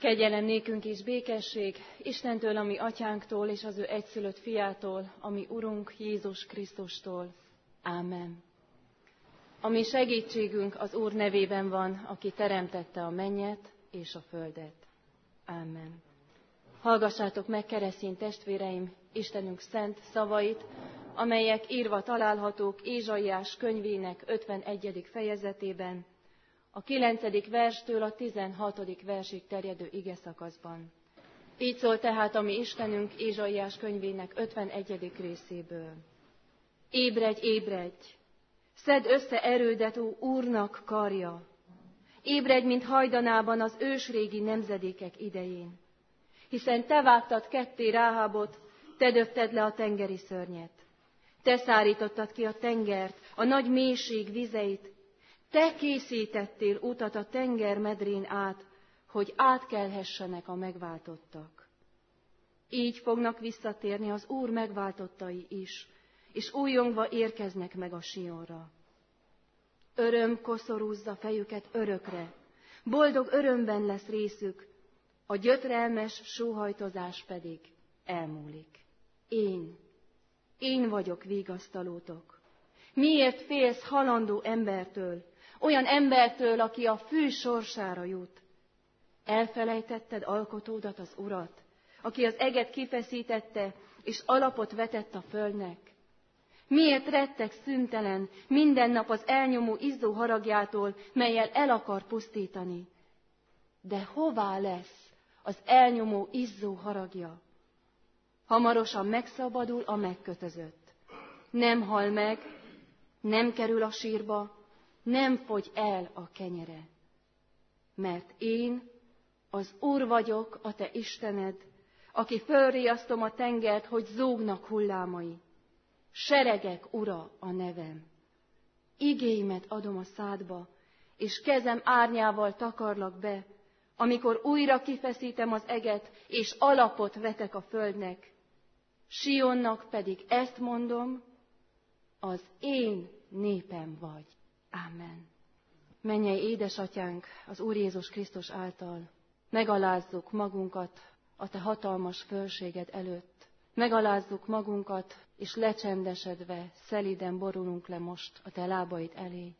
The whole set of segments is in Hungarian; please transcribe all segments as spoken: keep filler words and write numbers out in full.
Kegyelem nékünk és békesség Istentől, ami atyánktól, és az ő egyszülött fiától, ami Urunk Jézus Krisztustól. Ámen. A mi segítségünk az Úr nevében van, aki teremtette a mennyet és a földet. Ámen. Hallgassátok meg, keresztény testvéreim, Istenünk szent szavait, amelyek írva találhatók Ézsaiás könyvének ötvenegyedik fejezetében, a kilencedik verstől a tizenhatodik versig terjedő igeszakaszban. Így szól tehát a mi Istenünk Ézsaiás könyvének ötvenegyedik részéből. Ébredj, ébredj! Szedd össze erődet, ó Úrnak karja! Ébredj, mint hajdanában az ősrégi nemzedékek idején! Hiszen te vágtad ketté Ráhábot, te döfted le a tengeri szörnyet. Te szárítottad ki a tengert, a nagy mélység vizeit. Te készítettél utat a tenger medrén át, hogy átkelhessenek a megváltottak. Így fognak visszatérni az Úr megváltottai is, és újongva érkeznek meg a Sionra. Öröm koszorúzza fejüket örökre, boldog örömben lesz részük, a gyötrelmes sóhajtozás pedig elmúlik. Én, én vagyok vigasztalótok. Miért félsz halandó embertől, olyan embertől, aki a fű sorsára jut? Elfelejtetted alkotódat, az Urat, aki az eget kifeszítette, és alapot vetett a földnek? Miért rettegsz szüntelen minden nap az elnyomó izzó haragjától, mellyel el akar pusztítani? De hová lesz az elnyomó izzó haragja? Hamarosan megszabadul a megkötözött. Nem hal meg, nem kerül a sírba, nem fogy el a kenyere. Mert én, az Úr vagyok, a te Istened, aki fölriasztom a tengert, hogy zúgnak hullámai. Seregek ura a nevem. Igéimet adom a szádba, és kezem árnyával takarlak be, amikor újra kifeszítem az eget, és alapot vetek a földnek. Sionnak pedig ezt mondom, az én népem vagy. Ámen. Mennyei édesatyánk, az Úr Jézus Krisztus által megalázzuk magunkat a te hatalmas fölséged előtt. Megalázzuk magunkat, és lecsendesedve, szelíden borulunk le most a te lábaid elé.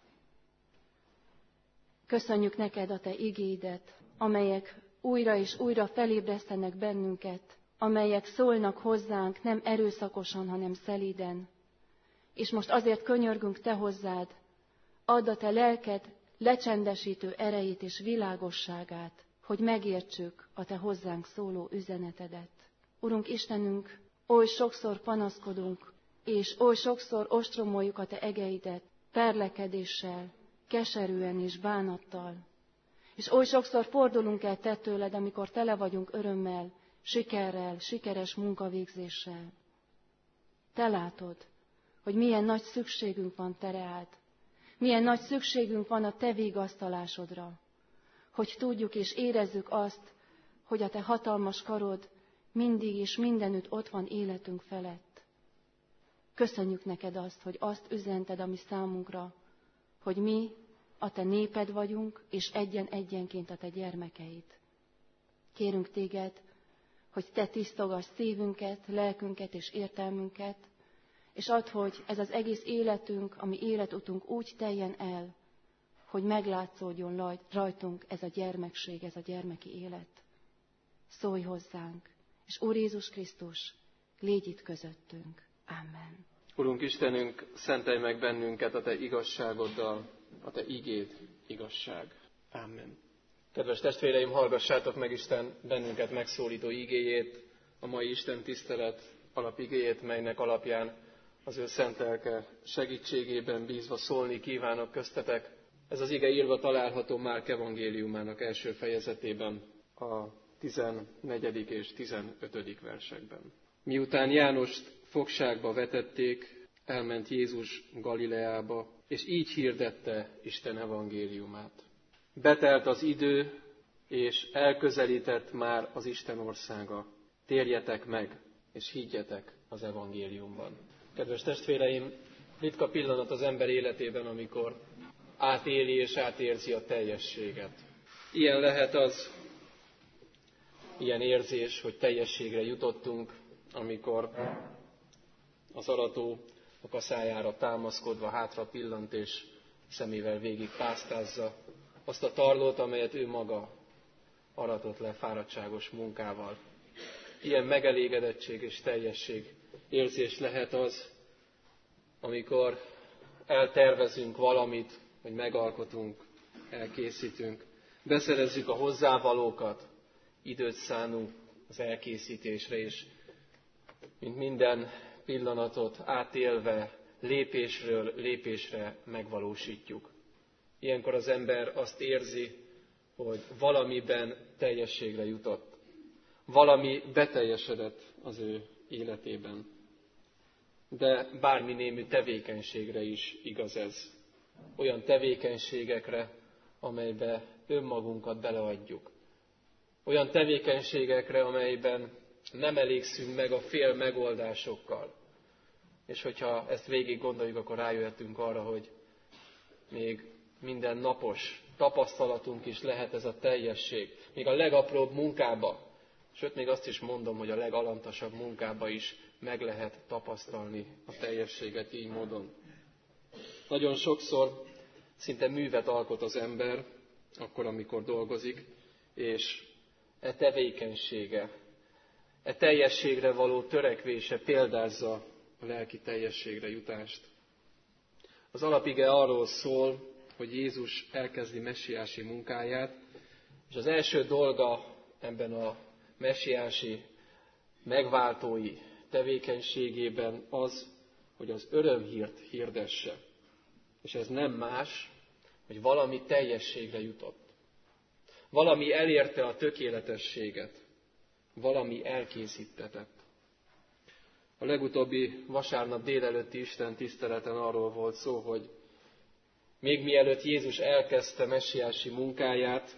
Köszönjük neked a te igéidet, amelyek újra és újra felébresztenek bennünket, amelyek szólnak hozzánk nem erőszakosan, hanem szelíden. És most azért könyörgünk te hozzád, add a te lelked lecsendesítő erejét és világosságát, hogy megértsük a te hozzánk szóló üzenetedet. Urunk Istenünk, oly sokszor panaszkodunk, és oly sokszor ostromoljuk a te egeidet, perlekedéssel, keserűen és bánattal. És oly sokszor fordulunk el te tőled, amikor tele vagyunk örömmel, sikerrel, sikeres munkavégzéssel. Te látod, hogy milyen nagy szükségünk van te reád, milyen nagy szükségünk van a te vigasztalásodra, hogy tudjuk és érezzük azt, hogy a te hatalmas karod mindig és mindenütt ott van életünk felett. Köszönjük neked azt, hogy azt üzented a mi számunkra, hogy mi a te néped vagyunk, és egyen-egyenként a te gyermekeid. Kérünk téged, hogy te tisztogass szívünket, lelkünket és értelmünket, és add, hogy ez az egész életünk, ami életutunk úgy teljen el, hogy meglátszódjon rajtunk ez a gyermekség, ez a gyermeki élet. Szólj hozzánk, és Úr Jézus Krisztus, légy itt közöttünk. Amen. Urunk Istenünk, szentelj meg bennünket a te igazságoddal, a te igéd igazság. Amen. Kedves testvéreim, hallgassátok meg Isten bennünket megszólító igéjét, a mai Isten tisztelet alapigéjét, melynek alapján az ő szent lelke segítségében bízva szólni kívánok köztetek. Ez az ige írva található Márk evangéliumának első fejezetében, a tizennegyedik és tizenötödik versekben. Miután Jánost fogságba vetették, elment Jézus Galileába, és így hirdette Isten evangéliumát. Betelt az idő, és elközelített már az Isten országa. Térjetek meg, és higgyetek az evangéliumban. Kedves testvéreim, ritka pillanat az ember életében, amikor átéli és átérzi a teljességet. Ilyen lehet az, ilyen érzés, hogy teljességre jutottunk, amikor az arató a kaszájára támaszkodva hátra pillant, és szemével végig pásztázza azt a tarlót, amelyet ő maga aratott le fáradtságos munkával. Ilyen megelégedettség és teljesség érzés lehet az, amikor eltervezünk valamit, hogy megalkotunk, elkészítünk, beszerezzük a hozzávalókat, időt szánunk az elkészítésre, és mint minden pillanatot átélve, lépésről lépésre megvalósítjuk. Ilyenkor az ember azt érzi, hogy valamiben teljességre jutott. Valami beteljesedett az ő életében. De bármi némű tevékenységre is igaz ez. Olyan tevékenységekre, amelybe önmagunkat beleadjuk. Olyan tevékenységekre, amelyben nem elégszünk meg a fél megoldásokkal. És hogyha ezt végig gondoljuk, akkor rájöhetünk arra, hogy még minden napos tapasztalatunk is lehet ez a teljesség. Még a legapróbb munkába, sőt még azt is mondom, hogy a legalantasabb munkába is meg lehet tapasztalni a teljességet így módon. Nagyon sokszor szinte művet alkot az ember, akkor, amikor dolgozik, és e tevékenysége, e teljességre való törekvése példázza a lelki teljességre jutást. Az alapige arról szól, hogy Jézus elkezdi messiási munkáját, és az első dolga ebben a messiási megváltói tevékenységében az, hogy az örömhírt hirdesse. És ez nem más, hogy valami teljességre jutott. Valami elérte a tökéletességet. Valami elkészítetett. A legutóbbi vasárnap délelőtti Isten tiszteleten arról volt szó, hogy még mielőtt Jézus elkezdte messiási munkáját,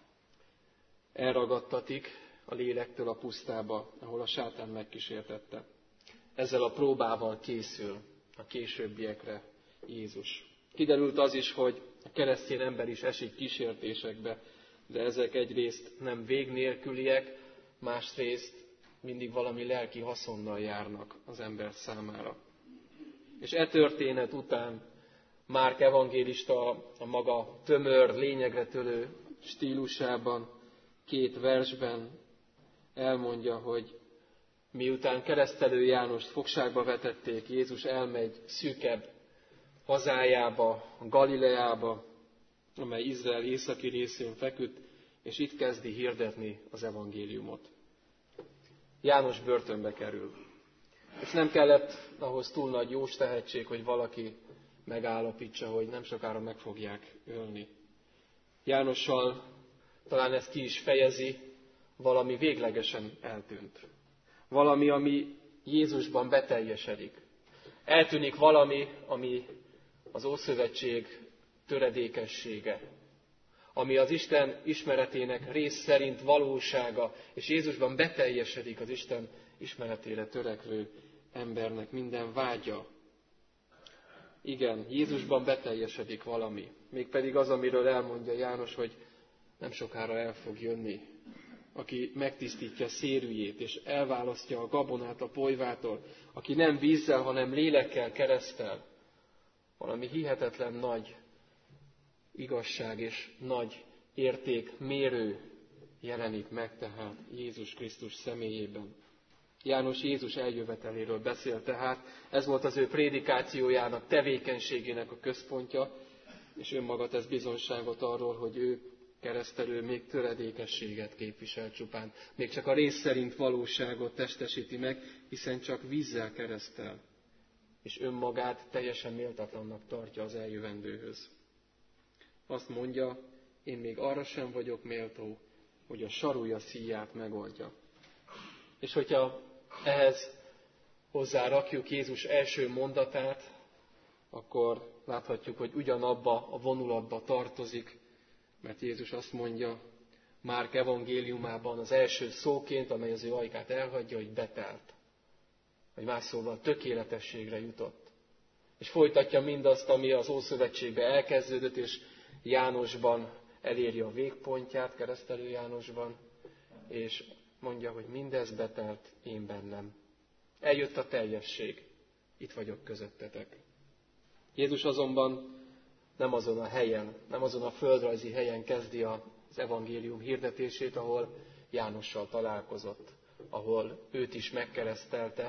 elragadtatik a lélektől a pusztába, ahol a sátán megkísértette. Ezzel a próbával készül a későbbiekre Jézus. Kiderült az is, hogy a keresztény ember is esik kísértésekbe, de ezek egyrészt nem vég nélküliek, másrészt mindig valami lelki haszonnal járnak az ember számára. És e történet után Márk evangélista a maga tömör, lényegre törő stílusában, két versben elmondja, hogy miután keresztelő Jánost fogságba vetették, Jézus elmegy szűkebb hazájába, Galileába, amely Izrael északi részén feküdt, és itt kezdi hirdetni az evangéliumot. János börtönbe kerül. És nem kellett ahhoz túl nagy jós tehetség, hogy valaki megállapítsa, hogy nem sokára meg fogják ölni. Jánossal talán ezt ki is fejezi, valami véglegesen eltűnt. Valami, ami Jézusban beteljesedik. Eltűnik valami, ami az Ószövetség töredékessége, ami az Isten ismeretének rész szerint valósága, és Jézusban beteljesedik az Isten ismeretére törekvő embernek minden vágya. Igen, Jézusban beteljesedik valami, mégpedig az, amiről elmondja János, hogy nem sokára el fog jönni, aki megtisztítja szérűjét, és elválasztja a gabonát a polyvától, aki nem vízzel, hanem lélekkel keresztel. Valami hihetetlen nagy igazság és nagy érték mérő jelenik meg tehát Jézus Krisztus személyében. János Jézus eljöveteléről beszél tehát, ez volt az ő prédikációjának, tevékenységének a központja, és önmaga tesz bizonyságot arról, hogy ő keresztelő még töredékességet képvisel csupán, még csak a rész szerint valóságot testesíti meg, hiszen csak vízzel keresztel, és önmagát teljesen méltatlannak tartja az eljövendőhöz. Azt mondja, én még arra sem vagyok méltó, hogy a sarúja szíját megoldja. És hogyha ehhez hozzárakjuk Jézus első mondatát, akkor láthatjuk, hogy ugyanabba a vonulatba tartozik, mert Jézus azt mondja Márk evangéliumában az első szóként, amely az ő ajkát elhagyja, hogy betelt. Vagy más szóval tökéletességre jutott. És folytatja mindazt, ami az Ószövetségben elkezdődött, és Jánosban eléri a végpontját, keresztelő Jánosban, és mondja, hogy mindez betelt én bennem. Eljött a teljesség, itt vagyok közöttetek. Jézus azonban nem azon a helyen, nem azon a földrajzi helyen kezdi az evangélium hirdetését, ahol Jánossal találkozott, ahol őt is megkeresztelte,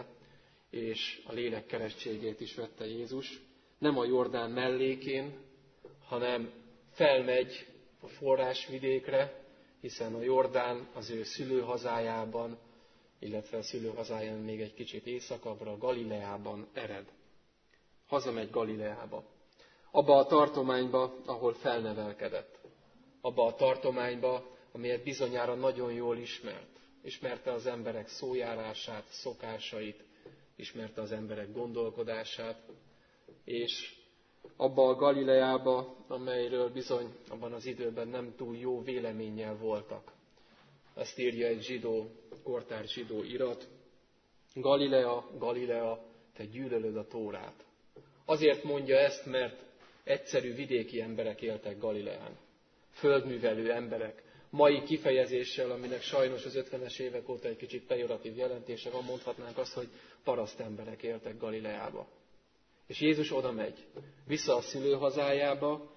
és a lélek keresztségét is vette Jézus. Nem a Jordán mellékén, hanem felmegy a forrásvidékre, hiszen a Jordán az ő szülőhazájában, illetve a szülőhazáján még egy kicsit északabbra, Galileában ered. Hazamegy Galileába. Abba a tartományba, ahol felnevelkedett. Abba a tartományba, amelyet bizonyára nagyon jól ismert. Ismerte az emberek szójárását, szokásait, ismerte az emberek gondolkodását, és abba a Galileába, amelyről bizony abban az időben nem túl jó véleménnyel voltak. Ezt írja egy zsidó, kortárs zsidó irat. Galilea, Galilea, te gyűlölöd a Tórát. Azért mondja ezt, mert egyszerű vidéki emberek éltek Galileán. Földművelő emberek. Mai kifejezéssel, aminek sajnos az ötvenes évek óta egy kicsit pejoratív jelentése van, mondhatnánk azt, hogy paraszt emberek éltek Galileába. És Jézus oda megy, vissza a szülőhazájába,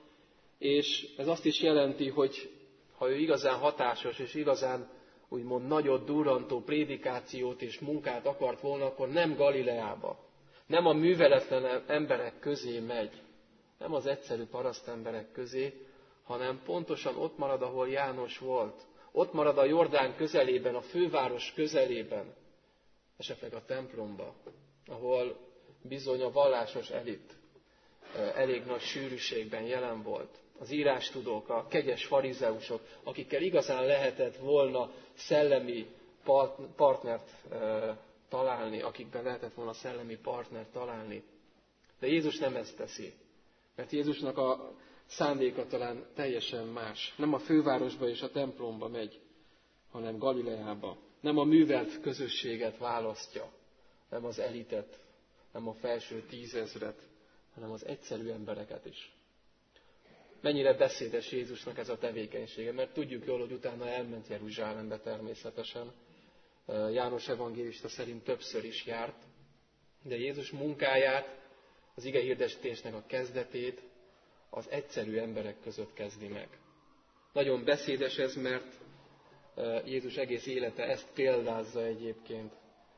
és ez azt is jelenti, hogy ha ő igazán hatásos és igazán úgymond nagyot durrantó prédikációt és munkát akart volna, akkor nem Galileába, nem a műveletlen emberek közé megy, nem az egyszerű paraszt emberek közé, hanem pontosan ott marad, ahol János volt. Ott marad a Jordán közelében, a főváros közelében, esetleg a templomba, ahol bizony a vallásos elit elég nagy sűrűségben jelen volt. Az írástudók, a kegyes farizeusok, akikkel igazán lehetett volna szellemi partnert találni, akikben lehetett volna szellemi partnert találni. De Jézus nem ezt teszi, mert Jézusnak a szándéka talán teljesen más. Nem a fővárosba és a templomba megy, hanem Galileába. Nem a művelt közösséget választja, nem az elitet, nem a felső tízezret, hanem az egyszerű embereket is. Mennyire beszédes Jézusnak ez a tevékenysége, mert tudjuk jól, hogy utána elment Jeruzsálembe természetesen. János evangélista szerint többször is járt, de Jézus munkáját, az igehirdetésnek a kezdetét az egyszerű emberek között kezdi meg. Nagyon beszédes ez, mert Jézus egész élete ezt példázza egyébként.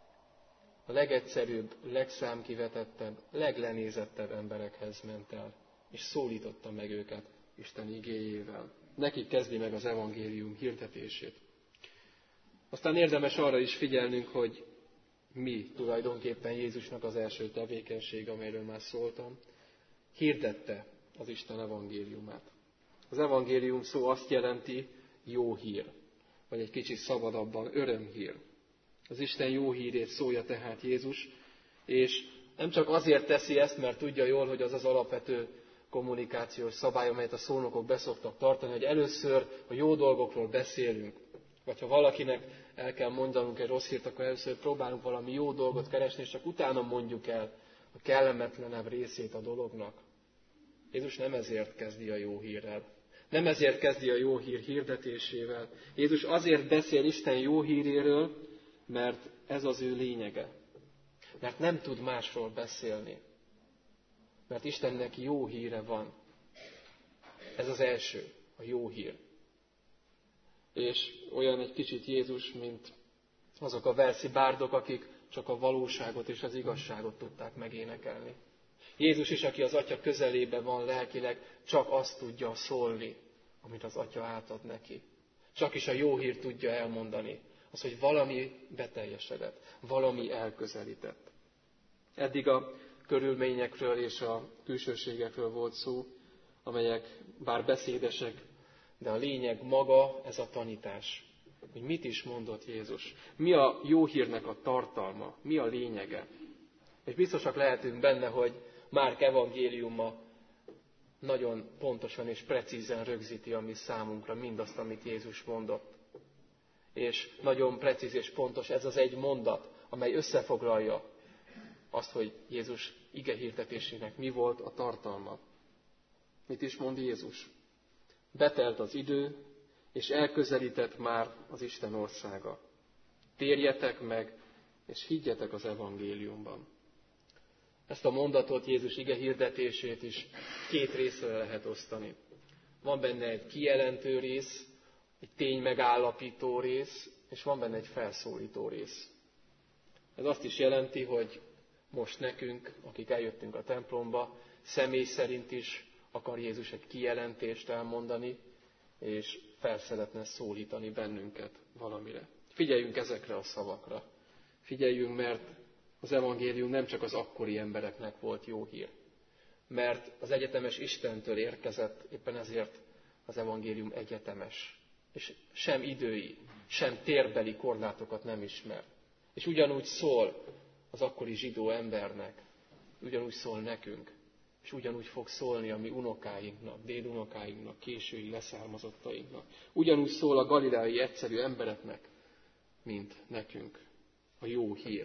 A legegyszerűbb, legszámkivetettebb, leglenézettebb emberekhez ment el, és szólította meg őket Isten igéjével. Neki kezdi meg az evangélium hirdetését. Aztán érdemes arra is figyelnünk, hogy mi tulajdonképpen Jézusnak az első tevékenység, amelyről már szóltam. Hirdette az Isten evangéliumát. Az evangélium szó azt jelenti jó hír, vagy egy kicsit szabadabban örömhír. Az Isten jó hírét szólja tehát Jézus, és nem csak azért teszi ezt, mert tudja jól, hogy az az alapvető kommunikációs szabály, amelyet a szónokok beszoktak tartani, hogy először a jó dolgokról beszélünk. Vagy ha valakinek el kell mondanunk egy rossz hírt, akkor először próbálunk valami jó dolgot keresni, és csak utána mondjuk el a kellemetlenebb részét a dolognak. Jézus nem ezért kezdi a jó hírrel. Nem ezért kezdi a jó hír hirdetésével. Jézus azért beszél Isten jó híréről, mert ez az ő lényege. Mert nem tud másról beszélni. Mert Istennek jó híre van. Ez az első, a jó hír. És olyan egy kicsit Jézus, mint azok a verszi bárdok, akik csak a valóságot és az igazságot tudták megénekelni. Jézus is, aki az Atya közelében van lelkileg, csak azt tudja szólni, amit az Atya átad neki. Csak is a jó hírt tudja elmondani. Az, hogy valami beteljesedett, valami elközelített. Eddig a körülményekről és a külsőségekről volt szó, amelyek bár beszédesek, de a lényeg maga ez a tanítás. Hogy mit is mondott Jézus? Mi a jó hírnek a tartalma? Mi a lényege? És biztosak lehetünk benne, hogy Márk evangéliuma nagyon pontosan és precízen rögzíti a mi számunkra mindazt, amit Jézus mondott. És nagyon precíz és pontos ez az egy mondat, amely összefoglalja azt, hogy Jézus igehirdetésének mi volt a tartalma. Mit is mond Jézus? Betelt az idő, és elközelített már az Isten országa. térjetek meg, és higgyetek az evangéliumban. Ezt a mondatot, Jézus ige hirdetését is két részre lehet osztani. Van benne egy kijelentő rész, egy tény megállapító rész, és van benne egy felszólító rész. Ez azt is jelenti, hogy most nekünk, akik eljöttünk a templomba, személy szerint is akar Jézus egy kijelentést elmondani, és fel szeretne szólítani bennünket valamire. Figyeljünk ezekre a szavakra. Figyeljünk, mert az evangélium nem csak az akkori embereknek volt jó hír. Mert az egyetemes Istentől érkezett, éppen ezért az evangélium egyetemes. És sem idői, sem térbeli korlátokat nem ismer. És ugyanúgy szól az akkori zsidó embernek, ugyanúgy szól nekünk, és ugyanúgy fog szólni a mi unokáinknak, dédunokáinknak, késői leszármazottainknak. Ugyanúgy szól a galileai egyszerű embereknek, mint nekünk. A jó hír.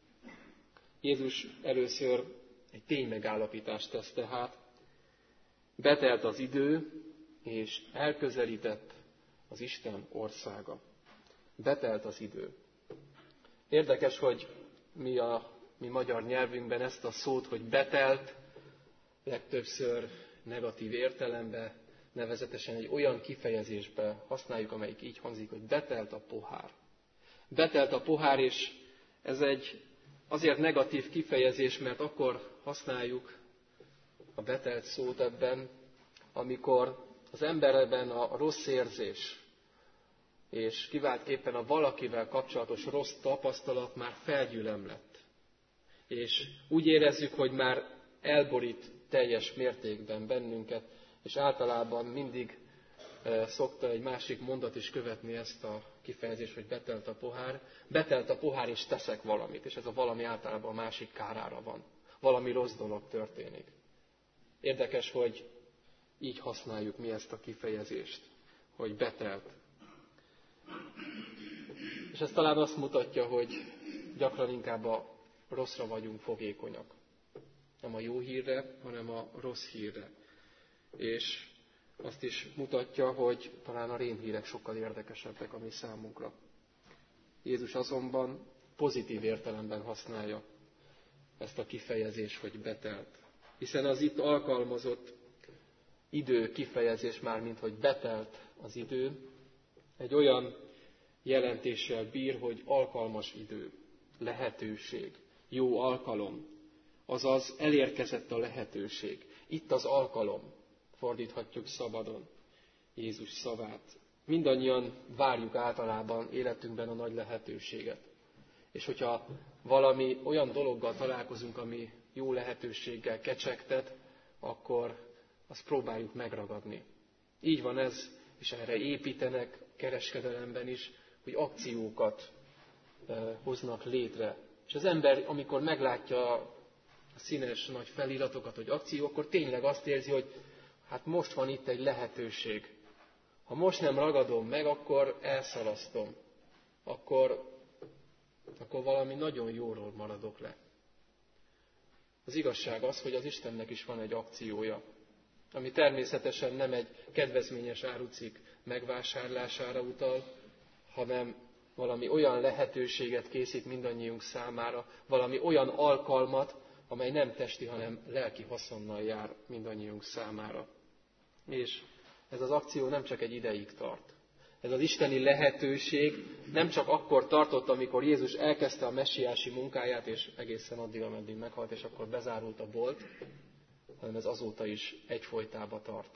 Jézus először egy ténymegállapítást tesz tehát. Betelt az idő, és elközelített az Isten országa. Betelt az idő. Érdekes, hogy mi a mi magyar nyelvünkben ezt a szót, hogy betelt, legtöbbször negatív értelemben, nevezetesen egy olyan kifejezésbe használjuk, amelyik így hangzik, hogy betelt a pohár. Betelt a pohár, és ez egy azért negatív kifejezés, mert akkor használjuk a betelt szót ebben, amikor az emberben a rossz érzés, és kiváltképpen a valakivel kapcsolatos rossz tapasztalat már felgyülem lett. És úgy érezzük, hogy már elborít teljes mértékben bennünket, és általában mindig e, szokta egy másik mondat is követni ezt a kifejezést, hogy betelt a pohár. Betelt a pohár, és teszek valamit, és ez a valami általában a másik kárára van. Valami rossz dolog történik. Érdekes, hogy így használjuk mi ezt a kifejezést, hogy betelt. És ez talán azt mutatja, hogy gyakran inkább a rosszra vagyunk fogékonyak. Nem a jó hírre, hanem a rossz hírre. És azt is mutatja, hogy talán a rémhírek sokkal érdekesebbek a mi számunkra. Jézus azonban pozitív értelemben használja ezt a kifejezést, hogy betelt. Hiszen az itt alkalmazott idő kifejezés már, mint hogy betelt az idő, egy olyan jelentéssel bír, hogy alkalmas idő, lehetőség, jó alkalom, azaz elérkezett a lehetőség. Itt az alkalom, fordíthatjuk szabadon Jézus szavát. Mindannyian várjuk általában életünkben a nagy lehetőséget. És hogyha valami olyan dologgal találkozunk, ami jó lehetőséggel kecsegtet, akkor azt próbáljuk megragadni. Így van ez, és erre építenek kereskedelemben is, hogy akciókat eh, hoznak létre. És az ember, amikor meglátja a színes nagy feliratokat, hogy akció, akkor tényleg azt érzi, hogy hát most van itt egy lehetőség. Ha most nem ragadom meg, akkor elszalasztom. Akkor, akkor valami nagyon jóról maradok le. Az igazság az, hogy az Istennek is van egy akciója, ami természetesen nem egy kedvezményes árucikk megvásárlására utal, hanem valami olyan lehetőséget készít mindannyiunk számára, valami olyan alkalmat, amely nem testi, hanem lelki haszonnal jár mindannyiunk számára. És ez az akció nem csak egy ideig tart. Ez az isteni lehetőség nem csak akkor tartott, amikor Jézus elkezdte a messiási munkáját, és egészen addig, ameddig meghalt, és akkor bezárult a bolt, hanem ez azóta is egyfolytában tart.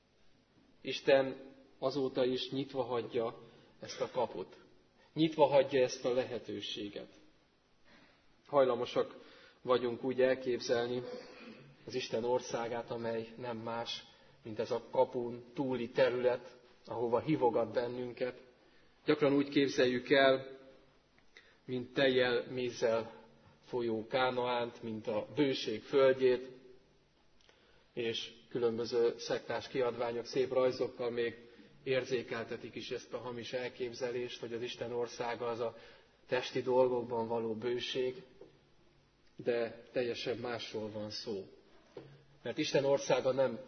Isten azóta is nyitva hagyja ezt a kaput. Nyitva hagyja ezt a lehetőséget. Hajlamosak vagyunk úgy elképzelni az Isten országát, amely nem más, mint ez a kapun túli terület, ahova hívogat bennünket. Gyakran úgy képzeljük el, mint tejjel, mézzel folyó Kánaánt, mint a bőség földjét, és különböző szektás kiadványok szép rajzokkal még érzékeltetik is ezt a hamis elképzelést, hogy az Isten országa az a testi dolgokban való bőség, de teljesen másról van szó. Mert Isten országa nem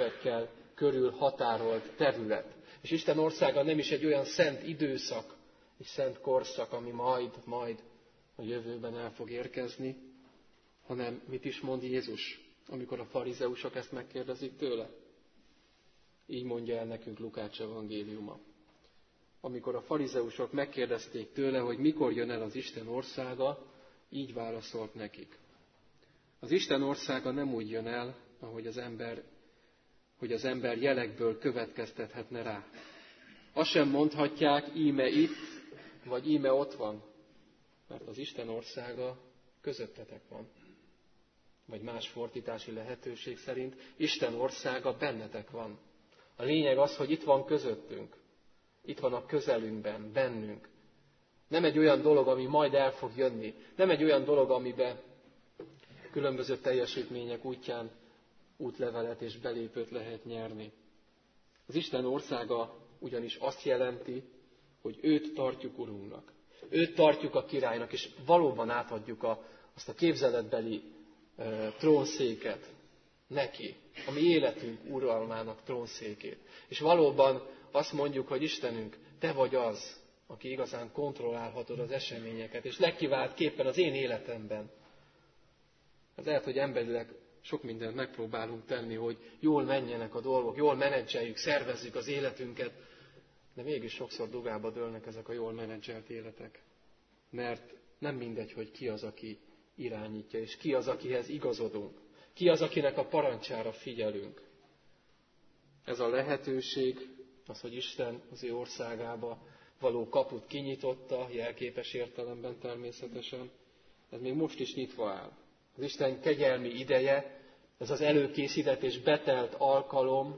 határkövekkel körül határolt terület. És Isten országa nem is egy olyan szent időszak, egy szent korszak, ami majd, majd a jövőben el fog érkezni, hanem mit is mond Jézus, amikor a farizeusok ezt megkérdezik tőle? Így mondja el nekünk Lukács evangéliuma. Amikor a farizeusok megkérdezték tőle, hogy mikor jön el az Isten országa, így válaszolt nekik. Az Isten országa nem úgy jön el, ahogy az ember, hogy az ember jelekből következtethetne rá. Azt sem mondhatják, íme itt, vagy íme ott van, mert az Isten országa közöttetek van. Vagy más fordítási lehetőség szerint, Isten országa bennetek van. A lényeg az, hogy itt van közöttünk. Itt van a közelünkben, bennünk. Nem egy olyan dolog, ami majd el fog jönni. Nem egy olyan dolog, amiben különböző teljesítmények útján útlevelet és belépőt lehet nyerni. Az Isten országa ugyanis azt jelenti, hogy őt tartjuk Urunknak. Őt tartjuk a királynak, és valóban átadjuk a, azt a képzeletbeli e, trónszéket neki, a mi életünk uralmának trónszékét. És valóban azt mondjuk, hogy Istenünk, te vagy az, aki igazán kontrollálhatod az eseményeket, és legkiváltképpen az én életemben. Ez lehet, hogy emberileg sok mindent megpróbálunk tenni, hogy jól menjenek a dolgok, jól menedzseljük, szervezzük az életünket, de mégis sokszor dugába dőlnek ezek a jól menedzselt életek. Mert nem mindegy, hogy ki az, aki irányítja, és ki az, akihez igazodunk. Ki az, akinek a parancsára figyelünk. Ez a lehetőség, az, hogy Isten az ő országába való kaput kinyitotta, jelképes értelemben természetesen, ez még most is nyitva áll. Az Isten kegyelmi ideje, ez az előkészített és betelt alkalom,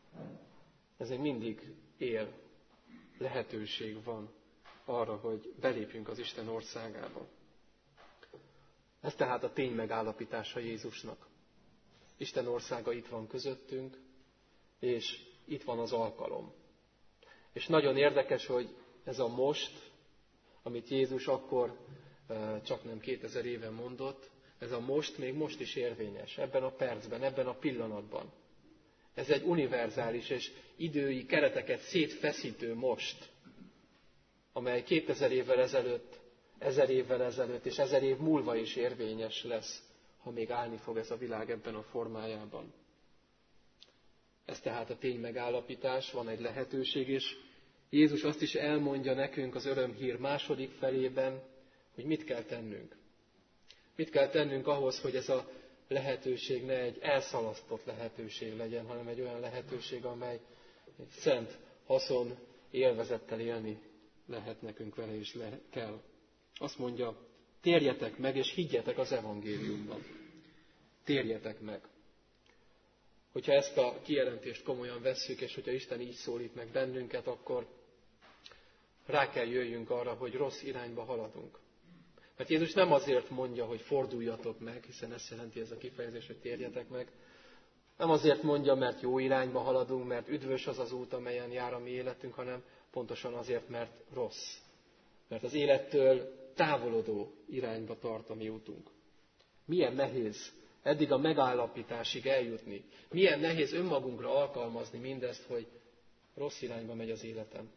ez még mindig él. Lehetőség van arra, hogy belépjünk az Isten országába. Ez tehát a tény megállapítása Jézusnak. Isten országa itt van közöttünk, és itt van az alkalom. És nagyon érdekes, hogy ez a most, amit Jézus akkor csak nem kétezer éve mondott, ez a most még most is érvényes, ebben a percben, ebben a pillanatban. Ez egy univerzális és idői kereteket szétfeszítő most, amely kétezer évvel ezelőtt, ezer évvel ezelőtt és ezer év múlva is érvényes lesz, ha még állni fog ez a világ ebben a formájában. Ez tehát a tény megállapítás, van egy lehetőség, és Jézus azt is elmondja nekünk az örömhír második felében, hogy mit kell tennünk. Mit kell tennünk ahhoz, hogy ez a lehetőség ne egy elszalasztott lehetőség legyen, hanem egy olyan lehetőség, amely egy szent haszon élvezettel élni lehet nekünk vele is le- kell. Azt mondja, térjetek meg és higgyetek az evangéliumban. Térjetek meg. Hogyha ezt a kijelentést komolyan vesszük, és hogyha Isten így szólít meg bennünket, akkor rá kell jöjjünk arra, hogy rossz irányba haladunk. Mert Jézus nem azért mondja, hogy forduljatok meg, hiszen ezt jelenti ez a kifejezés, hogy térjetek meg. Nem azért mondja, mert jó irányba haladunk, mert üdvös az az út, amelyen jár a mi életünk, hanem pontosan azért, mert rossz. Mert az élettől távolodó irányba tart a mi útunk. Milyen nehéz eddig a megállapításig eljutni. Milyen nehéz önmagunkra alkalmazni mindezt, hogy rossz irányba megy az életem.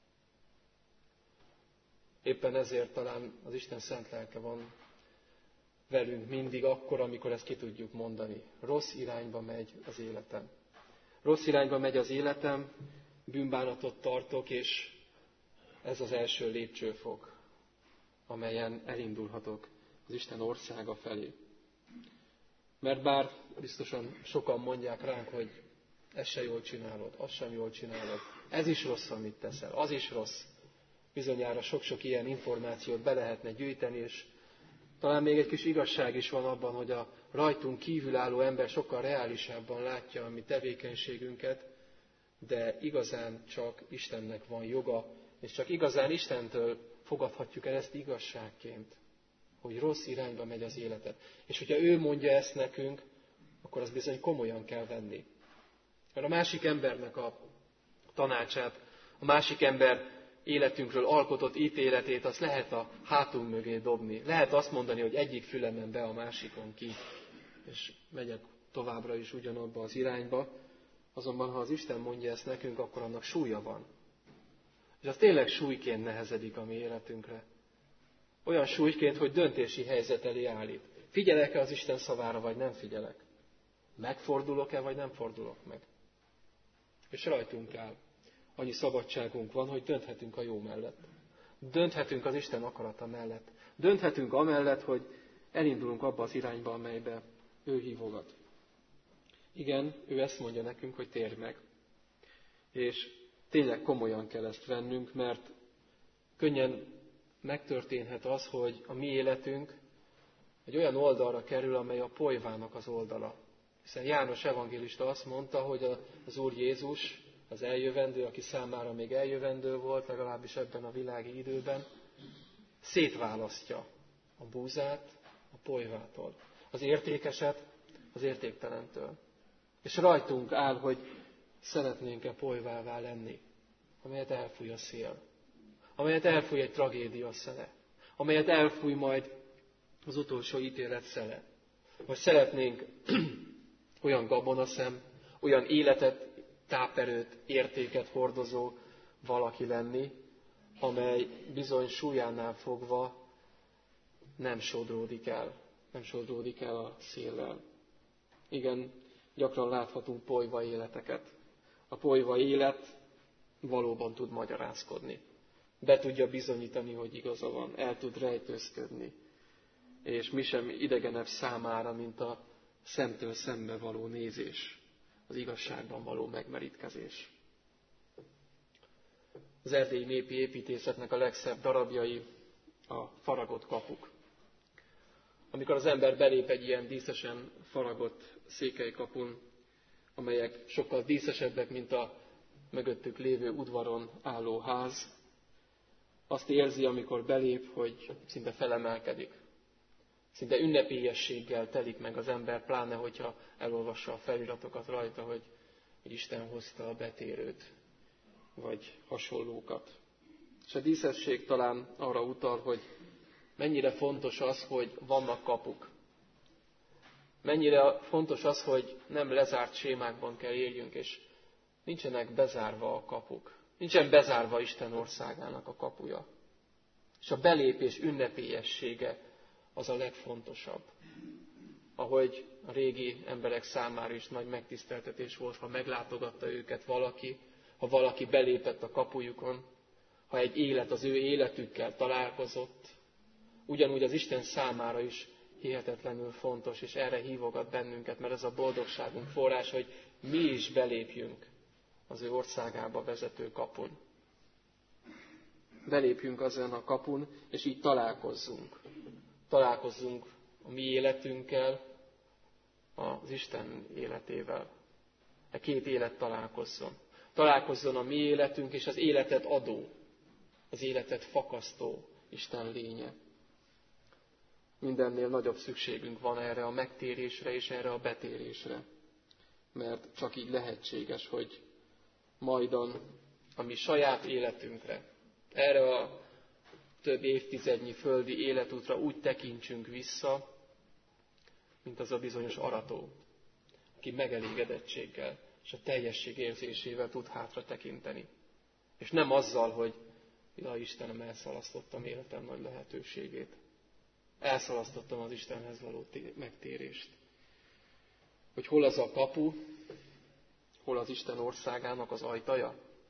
Éppen ezért talán az Isten szent lelke van velünk mindig akkor, amikor ezt ki tudjuk mondani. Rossz irányba megy az életem. Rossz irányba megy az életem, bűnbánatot tartok, és ez az első lépcsőfok, amelyen elindulhatok az Isten országa felé. Mert bár biztosan sokan mondják ránk, hogy ezt se jól csinálod, azt sem jól csinálod, ez is rossz, amit teszel, az is rossz. Bizonyára sok-sok ilyen információt be lehetne gyűjteni, és talán még egy kis igazság is van abban, hogy a rajtunk kívülálló ember sokkal reálisabban látja a mi tevékenységünket, de igazán csak Istennek van joga, és csak igazán Istentől fogadhatjuk el ezt igazságként, hogy rossz irányba megy az életed. És hogyha ő mondja ezt nekünk, akkor az bizony komolyan kell venni. Mert a másik embernek a tanácsát, a másik ember életünkről alkotott ítéletét, azt lehet a hátunk mögé dobni. Lehet azt mondani, hogy egyik fülemen be, a másikon ki, és megyek továbbra is ugyanabba az irányba. Azonban, ha az Isten mondja ezt nekünk, akkor annak súlya van. És az tényleg súlyként nehezedik a mi életünkre. Olyan súlyként, hogy döntési helyzet elé állít. Figyelek-e az Isten szavára, vagy nem figyelek? Megfordulok-e, vagy nem fordulok meg? És rajtunk áll. Annyi szabadságunk van, hogy dönthetünk a jó mellett. Dönthetünk az Isten akarata mellett. Dönthetünk amellett, hogy elindulunk abba az irányba, amelybe ő hívogat. Igen, ő ezt mondja nekünk, hogy térj meg. És tényleg komolyan kell ezt vennünk, mert könnyen megtörténhet az, hogy a mi életünk egy olyan oldalra kerül, amely a polyvának az oldala. Hiszen János evangélista azt mondta, hogy az Úr Jézus, az eljövendő, aki számára még eljövendő volt, legalábbis ebben a világi időben, szétválasztja a búzát a polyvától, az értékeset az értéktelentől. És rajtunk áll, hogy szeretnénk-e polyvává lenni, amelyet elfúj a szél, amelyet elfúj egy tragédia szele, amelyet elfúj majd az utolsó ítélet szele. Vagy szeretnénk olyan gabonaszem, olyan életet, táperőt, értéket hordozó valaki lenni, amely bizony súlyánál fogva nem sodródik el, nem sodródik el a széllel. Igen, gyakran láthatunk polyva életeket. A polyva élet valóban tud magyarázkodni. Be tudja bizonyítani, hogy igaza van, el tud rejtőzködni. És mi sem idegenebb számára, mint a szemtől szembe való nézés, az igazságban való megmerítkezés. Az erdélyi népi építészetnek a legszebb darabjai a faragott kapuk. Amikor az ember belép egy ilyen díszesen faragott székelykapun, amelyek sokkal díszesebbek, mint a mögöttük lévő udvaron álló ház, azt érzi, amikor belép, hogy szinte felemelkedik. Szinte ünnepélyességgel telik meg az ember, pláne hogyha elolvassa a feliratokat rajta, hogy, hogy Isten hozta a betérőt, vagy hasonlókat. És a díszesség talán arra utal, hogy mennyire fontos az, hogy vannak kapuk. Mennyire fontos az, hogy nem lezárt sémákban kell éljünk, és nincsenek bezárva a kapuk. Nincsen bezárva Isten országának a kapuja. És a belépés ünnepélyessége az a legfontosabb. Ahogy a régi emberek számára is nagy megtiszteltetés volt, ha meglátogatta őket valaki, ha valaki belépett a kapujukon, ha egy élet az ő életükkel találkozott, ugyanúgy az Isten számára is hihetetlenül fontos, és erre hívogat bennünket, mert ez a boldogságunk forrás, hogy mi is belépjünk az ő országába vezető kapun. Belépjünk azon a kapun, és így találkozzunk. Találkozzunk a mi életünkkel, az Isten életével. E két élet találkozzon. Találkozzon a mi életünk és az életet adó, az életet fakasztó Isten lénye. Mindennél nagyobb szükségünk van erre a megtérésre és erre a betérésre. Mert csak így lehetséges, hogy majdan a mi saját életünkre, erre a több évtizednyi földi életútra úgy tekintsünk vissza, mint az a bizonyos arató, aki megelégedettséggel és a teljesség érzésével tud hátra tekinteni. És nem azzal, hogy ja, Istenem, elszalasztottam életem nagy lehetőségét. Elszalasztottam az Istenhez való megtérést. Hogy hol az a kapu, hol az Isten országának az ajtaja?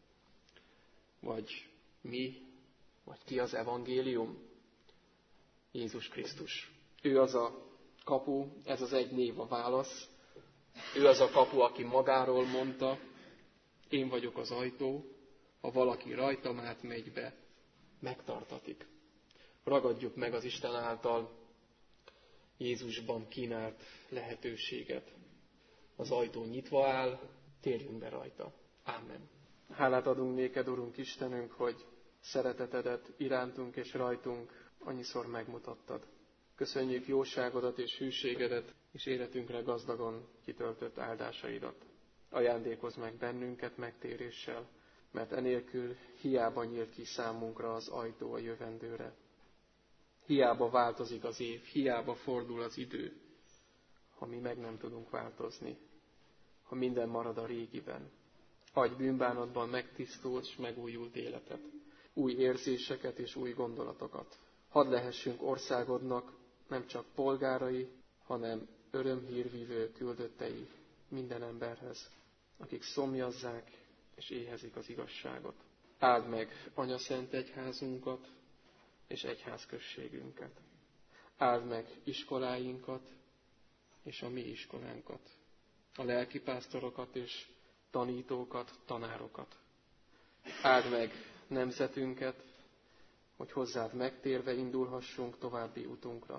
Vagy mi, vagy ki az evangélium? Jézus Krisztus. Ő az a kapu, ez az egy név a válasz. Ő az a kapu, aki magáról mondta, én vagyok az ajtó, ha valaki rajtam átmegy be, megtartatik. Ragadjuk meg az Isten által Jézusban kínált lehetőséget. Az ajtó nyitva áll, térjünk be rajta. Ámen. Hálát adunk néked, Urunk Istenünk, hogy szeretetedet irántunk és rajtunk annyiszor megmutattad. Köszönjük jóságodat és hűségedet, és életünkre gazdagon kitöltött áldásaidat. Ajándékozz meg bennünket megtéréssel, mert enélkül hiába nyílt ki számunkra az ajtó a jövendőre. Hiába változik az év, hiába fordul az idő, ha mi meg nem tudunk változni, ha minden marad a régiben. Adj bűnbánatban megtisztult és megújult életet. új érzéseket és új gondolatokat. Hadd lehessünk országodnak nem csak polgárai, hanem örömhírvívő küldöttei minden emberhez, akik szomjazzák és éhezik az igazságot. Áld meg anyaszent egyházunkat és egyházközségünket. Áld meg iskoláinkat és a mi iskolánkat, a lelkipásztorokat és tanítókat, tanárokat. Áld meg nemzetünket, hogy hozzád megtérve indulhassunk további utunkra.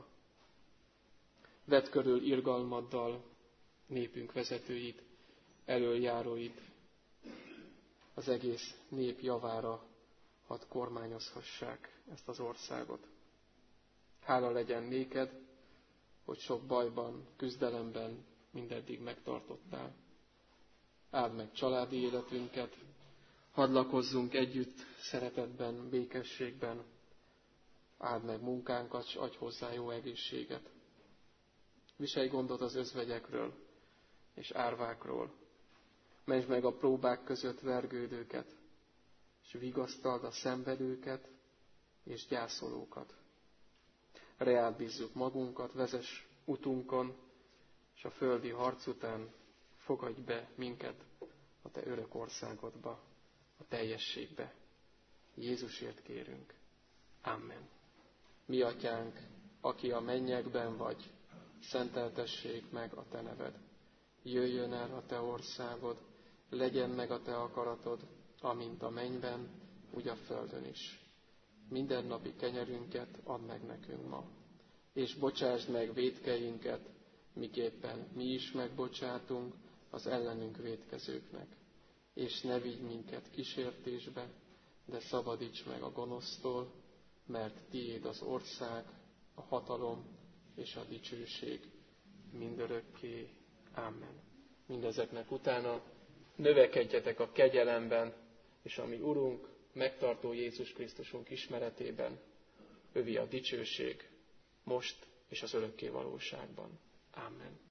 Vedd körül irgalmaddal népünk vezetőit, elöljáróit, az egész nép javára hadd kormányozhassák ezt az országot. Hála legyen néked, hogy sok bajban, küzdelemben mindeddig megtartottál. Áld meg családi életünket, hadd lakozzunk együtt szeretetben, békességben. Áld meg munkánkat, s adj hozzá jó egészséget. Viselj gondot az özvegyekről és árvákról. Mentsd meg a próbák között vergődőket, és vigasztald a szenvedőket és gyászolókat. Reád bízzuk magunkat, vezess utunkon, és a földi harc után fogadj be minket a te örök országodba, a teljességbe. Jézusért kérünk. Amen. Mi atyánk, aki a mennyekben vagy, szenteltessék meg a te neved. Jöjjön el a te országod, legyen meg a te akaratod, amint a mennyben, úgy a földön is. Mindennapi kenyerünket add meg nekünk ma, és bocsásd meg vétkeinket, miképpen mi is megbocsátunk az ellenünk vétkezőknek. És ne vigy minket kísértésbe, de szabadíts meg a gonosztól, mert tiéd az ország, a hatalom és a dicsőség mindörökké. Amen. Mindezeknek utána növekedjetek a kegyelemben, és a mi Urunk, megtartó Jézus Krisztusunk ismeretében, övi a dicsőség, most és az örökké valóságban. Amen.